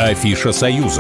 Афиша Союза.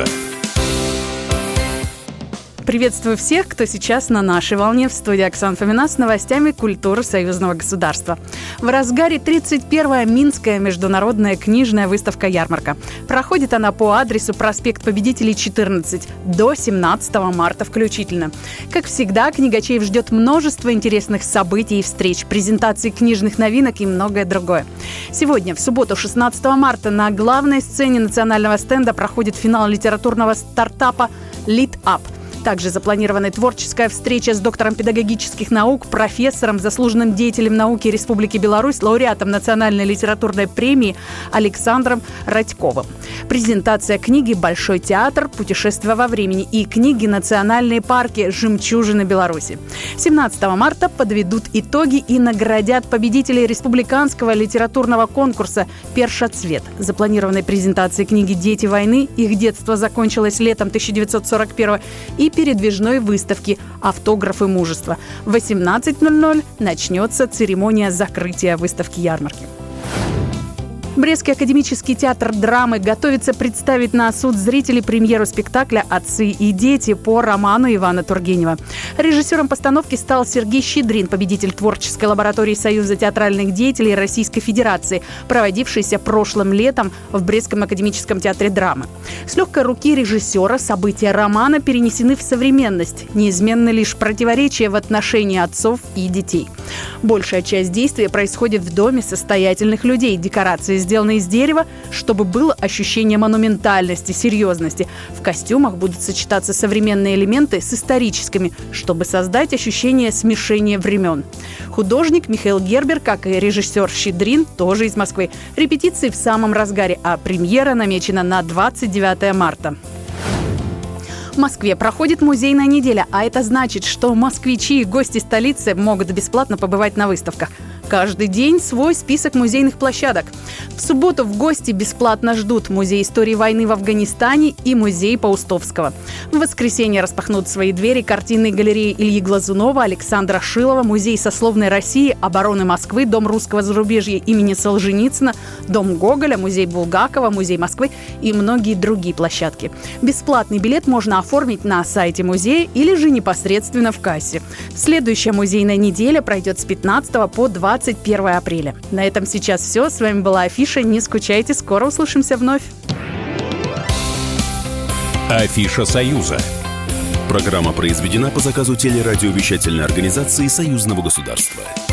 Приветствую всех, кто сейчас на нашей волне. В студии Оксана Фомина с новостями культуры союзного государства. В разгаре 31-я Минская международная книжная выставка-ярмарка. Проходит она по адресу проспект Победителей, 14 до 17 марта включительно. Как всегда, книгачеев ждет множество интересных событий и встреч, презентаций книжных новинок и многое другое. Сегодня, в субботу, 16 марта, на главной сцене национального стенда проходит финал литературного стартапа «Лид Ап». Также запланирована творческая встреча с доктором педагогических наук, профессором, заслуженным деятелем науки Республики Беларусь, лауреатом Национальной литературной премии Александром Радьковым. Презентация книги «Большой театр. Путешествие во времени» и книги «Национальные парки. Жемчужины Беларуси». 17 марта подведут итоги и наградят победителей республиканского литературного конкурса «Першоцвет». Запланированной презентации книги «Дети войны. Их детство закончилось летом 1941 и передвижной выставки «Автографы мужества». В 18:00 начнется церемония закрытия выставки-ярмарки. Брестский академический театр драмы готовится представить на суд зрителей премьеру спектакля «Отцы и дети» по роману Ивана Тургенева. Режиссером постановки стал Сергей Щедрин, победитель творческой лаборатории Союза театральных деятелей Российской Федерации, проводившейся прошлым летом в Брестском академическом театре драмы. С легкой руки режиссера события романа перенесены в современность. Неизменны лишь противоречия в отношении отцов и детей. Большая часть действия происходит в доме состоятельных людей. Декорации сделаны из дерева, чтобы было ощущение монументальности, серьезности. В костюмах будут сочетаться современные элементы с историческими, чтобы создать ощущение смешения времен. Художник Михаил Гербер, как и режиссер Щедрин, тоже из Москвы. Репетиции в самом разгаре, а премьера намечена на 29 марта. В Москве проходит музейная неделя, а это значит, что москвичи и гости столицы могут бесплатно побывать на выставках. Каждый день свой список музейных площадок. В субботу в гости бесплатно ждут Музей истории войны в Афганистане и Музей Паустовского. В воскресенье распахнут свои двери картинные галереи Ильи Глазунова, Александра Шилова, Музей сословной России, обороны Москвы, Дом русского зарубежья имени Солженицына, Дом Гоголя, Музей Булгакова, Музей Москвы и многие другие площадки. Бесплатный билет можно оформить на сайте музея или же непосредственно в кассе. Следующая музейная неделя пройдет с 15 по 21 апреля. На этом сейчас все. С вами была Афиша. Не скучайте, скоро услышимся вновь. Афиша Союза. Программа произведена по заказу телерадиовещательной организации Союзного государства.